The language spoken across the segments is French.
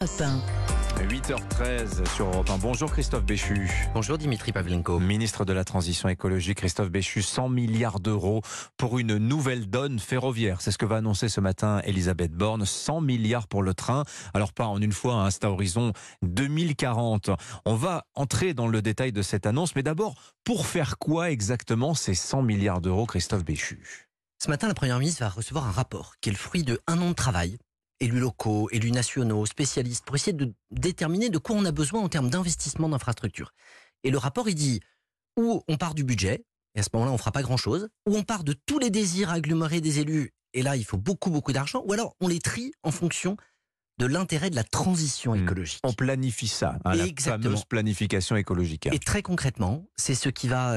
Europe 1. 8h13 sur Europe 1. Bonjour Christophe Béchu. Bonjour Dimitri Pavlenko. Ministre de la Transition écologique, Christophe Béchu, 100 milliards d'euros pour une nouvelle donne ferroviaire. C'est ce que va annoncer ce matin Elisabeth Borne. 100 milliards pour le train. Alors pas en une fois, c'est à horizon 2040. On va entrer dans le détail de cette annonce. Mais d'abord, pour faire quoi exactement ces 100 milliards d'euros, Christophe Béchu? Ce matin, la Première ministre va recevoir un rapport qui est le fruit de 1 an de travail. Élus locaux, élus nationaux, spécialistes, pour essayer de déterminer de quoi on a besoin en termes d'investissement d'infrastructures. Et le rapport, il dit, ou on part du budget, et à ce moment-là, on ne fera pas grand-chose, ou on part de tous les désirs agglomérés des élus, et là, il faut beaucoup d'argent, ou alors on les trie en fonction de l'intérêt de la transition écologique. On planifie ça, la fameuse planification écologique. Et très concrètement, c'est ce qui va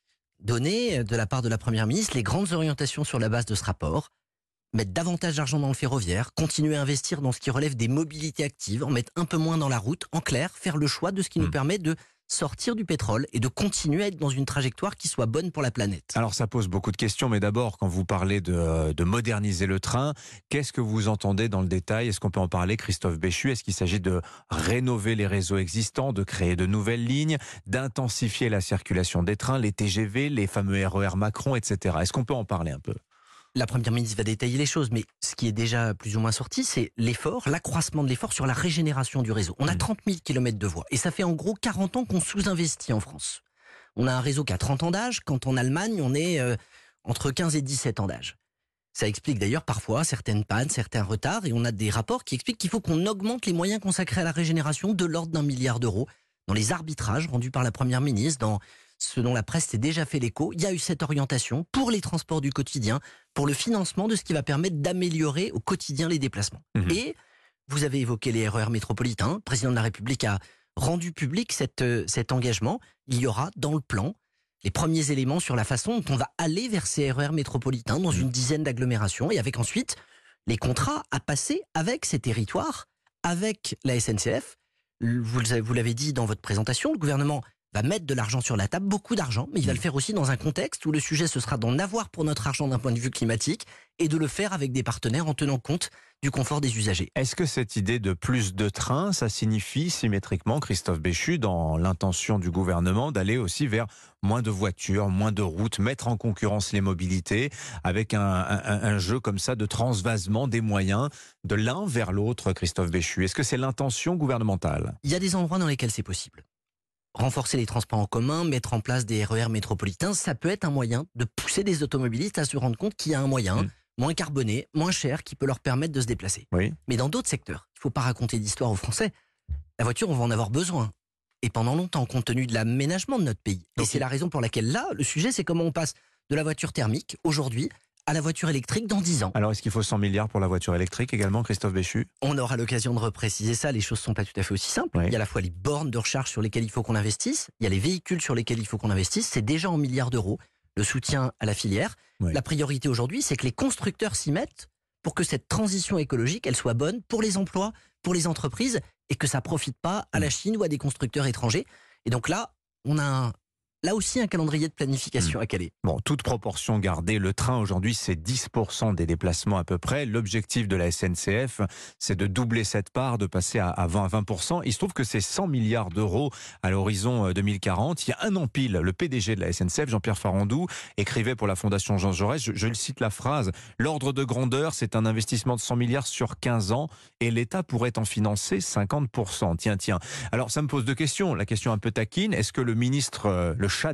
donner, de la part de la Première ministre, les grandes orientations sur la base de ce rapport. Mettre davantage d'argent dans le ferroviaire, continuer à investir dans ce qui relève des mobilités actives, en mettre un peu moins dans la route, en clair, faire le choix de ce qui nous permet de sortir du pétrole et de continuer à être dans une trajectoire qui soit bonne pour la planète. Alors ça pose beaucoup de questions, mais d'abord, quand vous parlez de moderniser le train, qu'est-ce que vous entendez dans le détail? Est-ce qu'on peut en parler, Christophe Béchu? Est-ce qu'il s'agit de rénover les réseaux existants, de créer de nouvelles lignes, d'intensifier la circulation des trains, les TGV, les fameux RER Macron, etc. Est-ce qu'on peut en parler un peu? La Première ministre va détailler les choses, mais ce qui est déjà plus ou moins sorti, c'est l'accroissement de l'effort sur la régénération du réseau. On a 30 000 km de voies, et ça fait en gros 40 ans qu'on sous-investit en France. On a un réseau qui a 30 ans d'âge, quand en Allemagne, on est entre 15 et 17 ans d'âge. Ça explique d'ailleurs parfois certaines pannes, certains retards, et on a des rapports qui expliquent qu'il faut qu'on augmente les moyens consacrés à la régénération de l'ordre d'1 milliard d'euros. Dans les arbitrages rendus par la Première ministre, dans ce dont la presse s'est déjà fait l'écho, il y a eu cette orientation pour les transports du quotidien, pour le financement de ce qui va permettre d'améliorer au quotidien les déplacements. Et vous avez évoqué les RER métropolitains. Le président de la République a rendu public cet engagement. Il y aura dans le plan les premiers éléments sur la façon dont on va aller vers ces RER métropolitains dans une dizaine d'agglomérations, et avec ensuite les contrats à passer avec ces territoires, avec la SNCF. Vous l'avez dit dans votre présentation, le gouvernement va mettre de l'argent sur la table, beaucoup d'argent, mais il va le faire aussi dans un contexte où le sujet, ce sera d'en avoir pour notre argent d'un point de vue climatique et de le faire avec des partenaires en tenant compte du confort des usagers. Est-ce que cette idée de plus de trains, ça signifie symétriquement, Christophe Béchu, dans l'intention du gouvernement d'aller aussi vers moins de voitures, moins de routes, mettre en concurrence les mobilités avec un jeu comme ça de transvasement des moyens de l'un vers l'autre, Christophe Béchu? Est-ce que c'est l'intention gouvernementale? Il y a des endroits dans lesquels c'est possible. Renforcer les transports en commun, mettre en place des RER métropolitains, ça peut être un moyen de pousser des automobilistes à se rendre compte qu'il y a un moyen moins carboné, moins cher, qui peut leur permettre de se déplacer. Oui. Mais dans d'autres secteurs, il ne faut pas raconter d'histoire aux Français. La voiture, on va en avoir besoin. Et pendant longtemps, compte tenu de l'aménagement de notre pays. Et c'est la raison pour laquelle là, le sujet, c'est comment on passe de la voiture thermique, aujourd'hui, à la voiture électrique dans 10 ans. Alors, est-ce qu'il faut 100 milliards pour la voiture électrique également, Christophe Béchu? On aura l'occasion de repréciser ça. Les choses ne sont pas tout à fait aussi simples. Oui. Il y a à la fois les bornes de recharge sur lesquelles il faut qu'on investisse. Il y a les véhicules sur lesquels il faut qu'on investisse. C'est déjà en milliards d'euros. Le soutien à la filière. Oui. La priorité aujourd'hui, c'est que les constructeurs s'y mettent pour que cette transition écologique, elle soit bonne pour les emplois, pour les entreprises, et que ça ne profite pas à la Chine ou à des constructeurs étrangers. Et donc là, on a là aussi un calendrier de planification à caler. Bon, toute proportion gardée, le train aujourd'hui c'est 10% des déplacements à peu près. L'objectif de la SNCF, c'est de doubler cette part, de passer à 20%. Il se trouve que c'est 100 milliards d'euros à l'horizon 2040. Il y a un an pile, le PDG de la SNCF, Jean-Pierre Farandou, écrivait pour la Fondation Jean Jaurès, je le cite la phrase, l'ordre de grandeur, c'est un investissement de 100 milliards sur 15 ans et l'État pourrait en financer 50%. Tiens. Alors ça me pose deux questions. La question un peu taquine, est-ce que le ministre,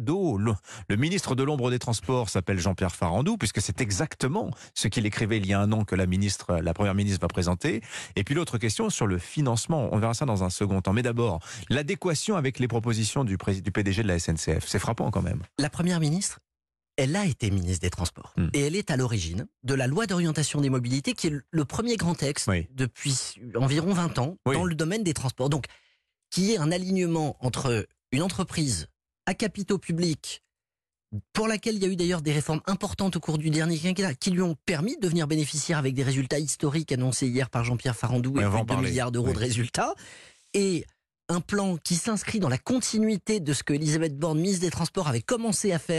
le ministre de l'ombre des Transports s'appelle Jean-Pierre Farandou, puisque c'est exactement ce qu'il écrivait il y a un an que la Première ministre va présenter. Et puis l'autre question sur le financement, on verra ça dans un second temps. Mais d'abord, l'adéquation avec les propositions du PDG de la SNCF, c'est frappant quand même. La Première ministre, elle a été ministre des Transports. Et elle est à l'origine de la loi d'orientation des mobilités, qui est le premier grand texte depuis environ 20 ans dans le domaine des transports. Donc, qui est un alignement entre une entreprise à capitaux publics, pour laquelle il y a eu d'ailleurs des réformes importantes au cours du dernier quinquennat, qui lui ont permis de devenir bénéficiaire avec des résultats historiques annoncés hier par Jean-Pierre Farandou, et plus de 2 milliards d'euros de résultats, et un plan qui s'inscrit dans la continuité de ce que Elisabeth Borne, ministre des Transports, avait commencé à faire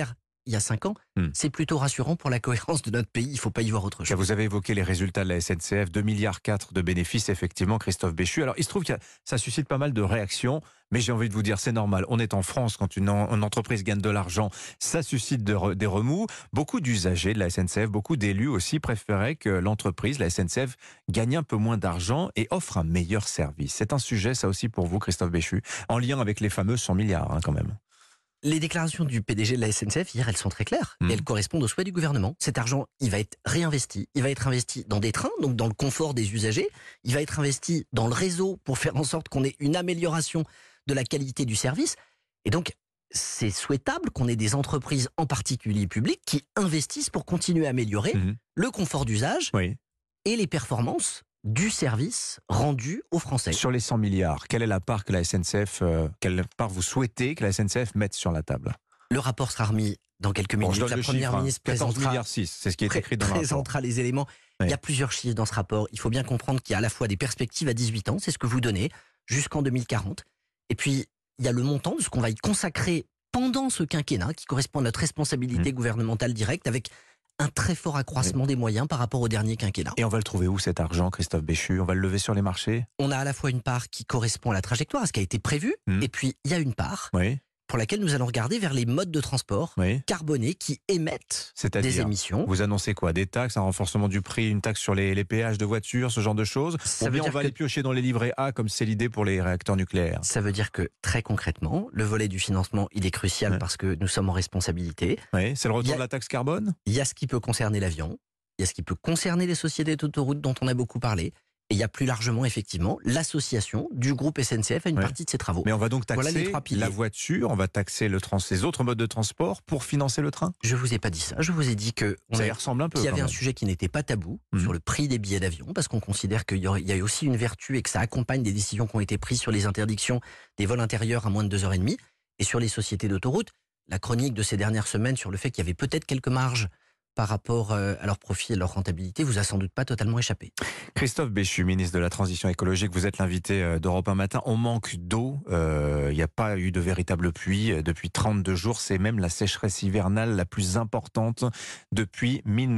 il y a 5 ans, c'est plutôt rassurant pour la cohérence de notre pays. Il ne faut pas y voir autre chose. Vous avez évoqué les résultats de la SNCF, 2,4 milliards de bénéfices, effectivement, Christophe Béchu. Alors, il se trouve que ça suscite pas mal de réactions, mais j'ai envie de vous dire, c'est normal. On est en France, quand une entreprise gagne de l'argent, ça suscite des remous. Beaucoup d'usagers de la SNCF, beaucoup d'élus aussi préféraient que l'entreprise, la SNCF, gagne un peu moins d'argent et offre un meilleur service. C'est un sujet, ça aussi, pour vous, Christophe Béchu, en lien avec les fameux 100 milliards, quand même. Les déclarations du PDG de la SNCF, hier, elles sont très claires. Et elles correspondent aux souhaits du gouvernement. Cet argent, il va être réinvesti. Il va être investi dans des trains, donc dans le confort des usagers. Il va être investi dans le réseau pour faire en sorte qu'on ait une amélioration de la qualité du service. Et donc, c'est souhaitable qu'on ait des entreprises, en particulier publiques, qui investissent pour continuer à améliorer le confort d'usage et les performances du service rendu aux Français. Sur les 100 milliards, quelle est la part que la SNCF, quelle part vous souhaitez que la SNCF mette sur la table? Le rapport sera remis dans quelques minutes. La Première ministre 14,6 milliards, c'est ce qui est écrit dans le rapport. Présentera les éléments. Il y a plusieurs chiffres dans ce rapport. Il faut bien comprendre qu'il y a à la fois des perspectives à 18 ans, c'est ce que vous donnez, jusqu'en 2040. Et puis, il y a le montant de ce qu'on va y consacrer pendant ce quinquennat, qui correspond à notre responsabilité gouvernementale directe, avec un très fort accroissement des moyens par rapport au dernier quinquennat. Et on va le trouver où cet argent, Christophe Béchu? On va le lever sur les marchés? On a à la fois une part qui correspond à la trajectoire, à ce qui a été prévu, et puis il y a une part pour laquelle nous allons regarder vers les modes de transport carbonés qui émettent des émissions. Vous annoncez quoi? Des taxes, un renforcement du prix, une taxe sur les péages de voitures, ce genre de choses? Ou bien on va les piocher dans les livrets A, comme c'est l'idée pour les réacteurs nucléaires? Ça veut dire que, très concrètement, le volet du financement, il est crucial parce que nous sommes en responsabilité. C'est le retour de la taxe carbone? Il y a ce qui peut concerner l'avion, il y a ce qui peut concerner les sociétés d'autoroutes dont on a beaucoup parlé. Et il y a plus largement, effectivement, l'association du groupe SNCF à une partie de ses travaux. Mais on va donc taxer la voiture, on va taxer les autres modes de transport pour financer le train? Je vous ai pas dit ça. Je vous ai dit que ça y ressemble un peu. Qu'il y avait un sujet qui n'était pas tabou sur le prix des billets d'avion, parce qu'on considère qu'il y a aussi une vertu et que ça accompagne des décisions qui ont été prises sur les interdictions des vols intérieurs à moins de 2h30. Et sur les sociétés d'autoroutes, la chronique de ces dernières semaines sur le fait qu'il y avait peut-être quelques marges par rapport à leur profit et leur rentabilité, vous a sans doute pas totalement échappé. Christophe Béchu, ministre de la Transition écologique, vous êtes l'invité d'Europe 1 matin. On manque d'eau, il n'y a pas eu de véritable pluie depuis 32 jours. C'est même la sécheresse hivernale la plus importante depuis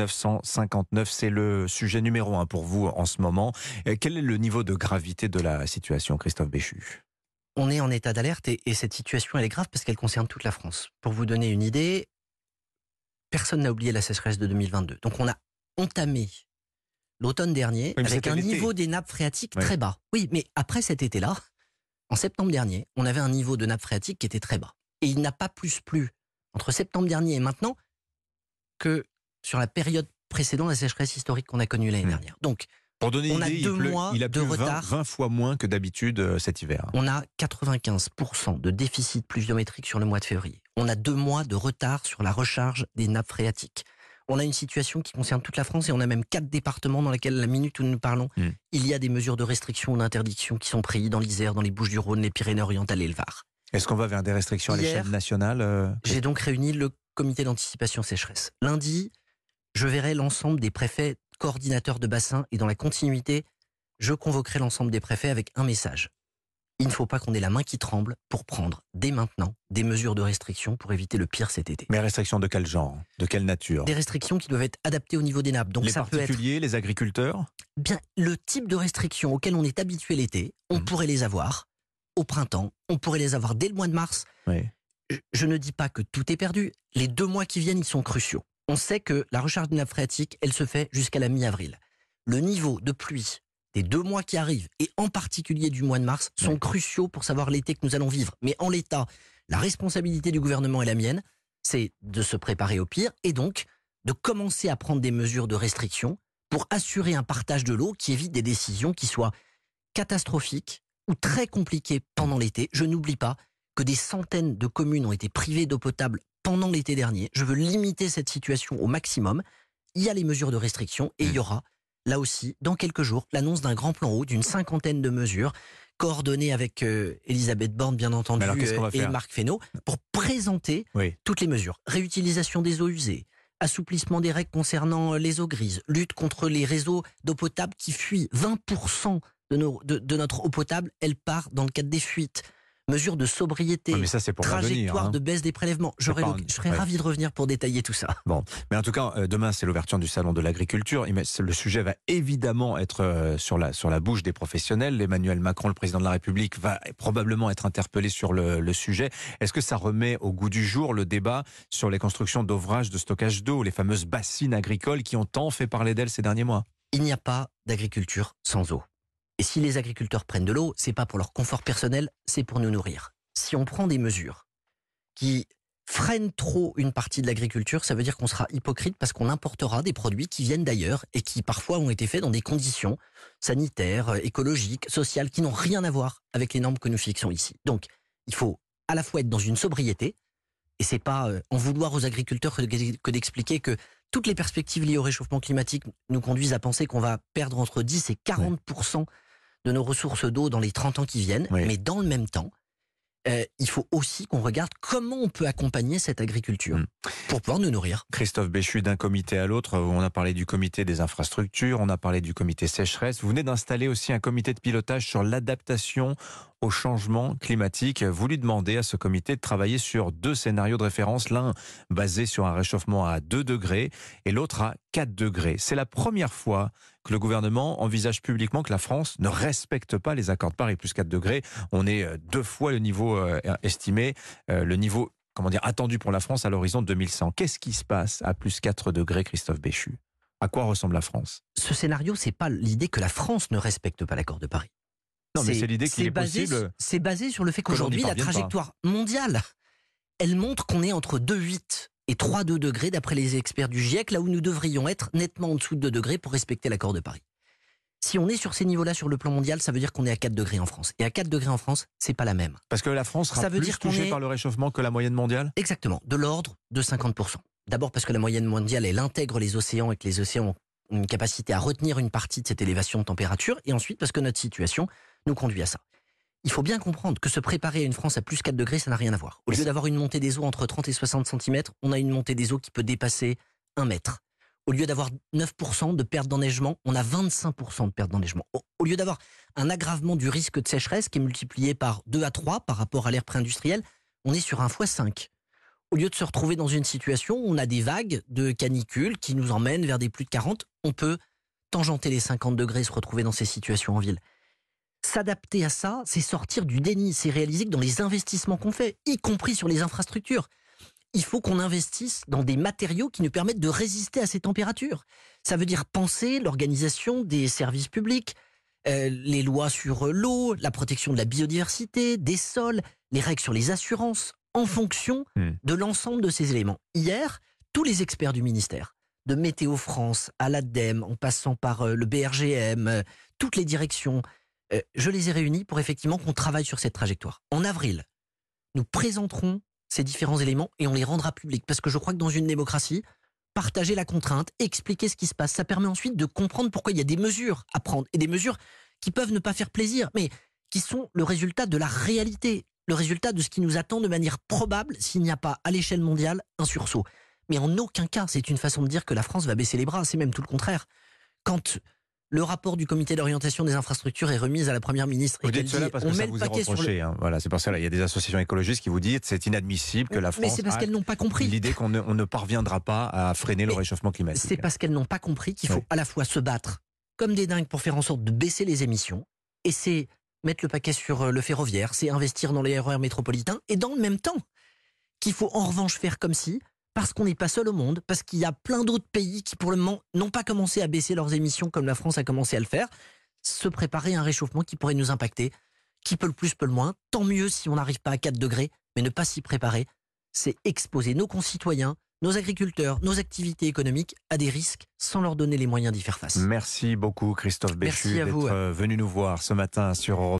1959. C'est le sujet numéro 1 pour vous en ce moment. Quel est le niveau de gravité de la situation, Christophe Béchu? On est en état d'alerte et cette situation elle est grave parce qu'elle concerne toute la France. Pour vous donner une idée, personne n'a oublié la sécheresse de 2022. Donc on a entamé l'automne dernier avec un niveau des nappes phréatiques très bas. Oui, mais après cet été-là, en septembre dernier, on avait un niveau de nappes phréatiques qui était très bas. Et il n'a pas plus plu entre septembre dernier et maintenant que sur la période précédente, la sécheresse historique qu'on a connue l'année dernière. Donc, pour donner une idée, il a de plu retard. 20 fois moins que d'habitude cet hiver. On a 95% de déficit pluviométrique sur le mois de février. On a 2 mois de retard sur la recharge des nappes phréatiques. On a une situation qui concerne toute la France et on a même 4 départements dans lesquels, la minute où nous parlons, il y a des mesures de restriction ou d'interdiction qui sont prises dans l'Isère, dans les Bouches-du-Rhône, les Pyrénées-Orientales et le Var. Est-ce qu'on va vers des restrictions à l'échelle nationale? J'ai donc réuni le comité d'anticipation sécheresse. Lundi, je verrai l'ensemble des préfets coordinateurs de bassin et dans la continuité, je convoquerai l'ensemble des préfets avec un message. Il ne faut pas qu'on ait la main qui tremble pour prendre dès maintenant des mesures de restriction pour éviter le pire cet été. Mais restrictions de quel genre? De quelle nature? Des restrictions qui doivent être adaptées au niveau des nappes. Donc les ça particuliers, les agriculteurs? Bien, le type de restrictions auxquelles on est habitué l'été, on pourrait les avoir au printemps, on pourrait les avoir dès le mois de mars. Je ne dis pas que tout est perdu. Les 2 mois qui viennent, ils sont cruciaux. On sait que la recharge des nappes phréatiques, elle se fait jusqu'à la mi-avril. Le niveau de pluie des 2 mois qui arrivent, et en particulier du mois de mars, sont cruciaux pour savoir l'été que nous allons vivre. Mais en l'état, la responsabilité du gouvernement et la mienne, c'est de se préparer au pire, et donc de commencer à prendre des mesures de restriction pour assurer un partage de l'eau qui évite des décisions qui soient catastrophiques ou très compliquées pendant l'été. Je n'oublie pas que des centaines de communes ont été privées d'eau potable pendant l'été dernier. Je veux limiter cette situation au maximum. Il y a les mesures de restriction et il y aura, là aussi, dans quelques jours, l'annonce d'un grand plan eau d'une 50aine de mesures coordonnées avec Elisabeth Borne, bien entendu, et Marc Fesneau, pour présenter toutes les mesures. Réutilisation des eaux usées, assouplissement des règles concernant les eaux grises, lutte contre les réseaux d'eau potable qui fuient. 20% de notre eau potable, elle part dans le cadre des fuites. mesures de sobriété, Oui, mais ça, c'est pour l'avenir, trajectoire hein. de baisse des prélèvements. Je serais Ouais. ravi de revenir pour détailler tout ça. Bon, mais en tout cas, demain, c'est l'ouverture du salon de l'agriculture. Le sujet va évidemment être sur la bouche des professionnels. Emmanuel Macron, le président de la République, va probablement être interpellé sur le sujet. Est-ce que ça remet au goût du jour le débat sur les constructions d'ouvrages de stockage d'eau, les fameuses bassines agricoles qui ont tant fait parler d'elles ces derniers mois? Il n'y a pas d'agriculture sans eau. Et si les agriculteurs prennent de l'eau, c'est pas pour leur confort personnel, c'est pour nous nourrir. Si on prend des mesures qui freinent trop une partie de l'agriculture, ça veut dire qu'on sera hypocrite parce qu'on importera des produits qui viennent d'ailleurs et qui parfois ont été faits dans des conditions sanitaires, écologiques, sociales, qui n'ont rien à voir avec les normes que nous fixons ici. Donc, il faut à la fois être dans une sobriété, et c'est pas en vouloir aux agriculteurs que d'expliquer que toutes les perspectives liées au réchauffement climatique nous conduisent à penser qu'on va perdre entre 10 et 40% de nos ressources d'eau dans les 30 ans qui viennent. Oui. Mais dans le même temps, il faut aussi qu'on regarde comment on peut accompagner cette agriculture pour pouvoir nous nourrir. Christophe Béchu, d'un comité à l'autre, on a parlé du comité des infrastructures, on a parlé du comité sécheresse. Vous venez d'installer aussi un comité de pilotage sur l'adaptation au changement climatique. Vous lui demandez à ce comité de travailler sur 2 scénarios de référence, l'un basé sur un réchauffement à 2 degrés et l'autre à 4 degrés. C'est la première fois que le gouvernement envisage publiquement que la France ne respecte pas les accords de Paris, plus 4 degrés. On est 2 fois le niveau estimé, le niveau attendu pour la France à l'horizon 2100. Qu'est-ce qui se passe à plus 4 degrés, Christophe Béchu? À quoi ressemble la France? Ce scénario, c'est pas l'idée que la France ne respecte pas l'accord de Paris. Non, mais c'est l'idée qu'il est possible. C'est basé sur le fait que l'on qu'aujourd'hui, n'y la parvienne pas. trajectoire mondiale, elle montre qu'on est entre 2,8 et 3,2 degrés, d'après les experts du GIEC, là où nous devrions être nettement en dessous de 2 degrés pour respecter l'accord de Paris. Si on est sur ces niveaux-là sur le plan mondial, ça veut dire qu'on est à 4 degrés en France. Et à 4 degrés en France, c'est pas la même. Parce que la France sera plus touchée par le réchauffement que la moyenne mondiale? Exactement, de l'ordre de 50%. D'abord parce que la moyenne mondiale, elle intègre les océans et que les océans ont une capacité à retenir une partie de cette élévation de température. Et ensuite parce que notre situation nous conduit à ça. Il faut bien comprendre que se préparer à une France à plus 4 degrés, ça n'a rien à voir. Au lieu d'avoir une montée des eaux entre 30 et 60 cm, on a une montée des eaux qui peut dépasser 1 mètre. Au lieu d'avoir 9% de perte d'enneigement, on a 25% de perte d'enneigement. Au lieu d'avoir un aggravement du risque de sécheresse qui est multiplié par 2 à 3 par rapport à l'ère pré-industrielle, on est sur un x5. Au lieu de se retrouver dans une situation où on a des vagues de canicule qui nous emmènent vers des plus de 40, on peut tangenter les 50 degrés et se retrouver dans ces situations en ville. S'adapter à ça, c'est sortir du déni, c'est réaliser que dans les investissements qu'on fait, y compris sur les infrastructures, il faut qu'on investisse dans des matériaux qui nous permettent de résister à ces températures. Ça veut dire penser l'organisation des services publics, les lois sur l'eau, la protection de la biodiversité, des sols, les règles sur les assurances, en fonction de l'ensemble de ces éléments. Hier, tous les experts du ministère, de Météo France à l'ADEME, en passant par le BRGM, toutes les directions, je les ai réunis pour effectivement qu'on travaille sur cette trajectoire. En avril, nous présenterons ces différents éléments et on les rendra publics. Parce que je crois que dans une démocratie, partager la contrainte, expliquer ce qui se passe, ça permet ensuite de comprendre pourquoi il y a des mesures à prendre. Et des mesures qui peuvent ne pas faire plaisir, mais qui sont le résultat de la réalité, le résultat de ce qui nous attend de manière probable s'il n'y a pas à l'échelle mondiale un sursaut. Mais en aucun cas, c'est une façon de dire que la France va baisser les bras, c'est même tout le contraire. Quand le rapport du comité d'orientation des infrastructures est remis à la première ministre. Vous dites cela parce que ça vous est reproché. Voilà, c'est pour ça qu'il y a des associations écologistes qui vous disent que c'est inadmissible que la France. Mais c'est parce qu'elles n'ont pas compris. L'idée qu'on ne parviendra pas à freiner le réchauffement climatique. C'est parce qu'elles n'ont pas compris qu'il faut à la fois se battre comme des dingues pour faire en sorte de baisser les émissions, et c'est mettre le paquet sur le ferroviaire, c'est investir dans les RER métropolitains, et dans le même temps, qu'il faut en revanche faire comme si, parce qu'on n'est pas seul au monde, parce qu'il y a plein d'autres pays qui pour le moment n'ont pas commencé à baisser leurs émissions comme la France a commencé à le faire, se préparer à un réchauffement qui pourrait nous impacter, qui peut le plus, peut le moins, tant mieux si on n'arrive pas à 4 degrés, mais ne pas s'y préparer, c'est exposer nos concitoyens, nos agriculteurs, nos activités économiques à des risques sans leur donner les moyens d'y faire face. Merci beaucoup Christophe Béchu d'être venu nous voir ce matin sur Europe.